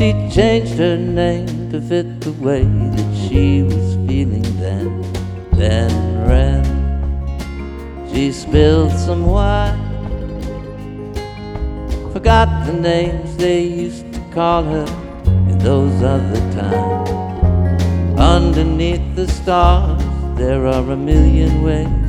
She changed her name to fit the way that she was feeling then. Then ran. She spilled some wine, forgot the names they used to call her in those other times. Underneath the stars there are a million ways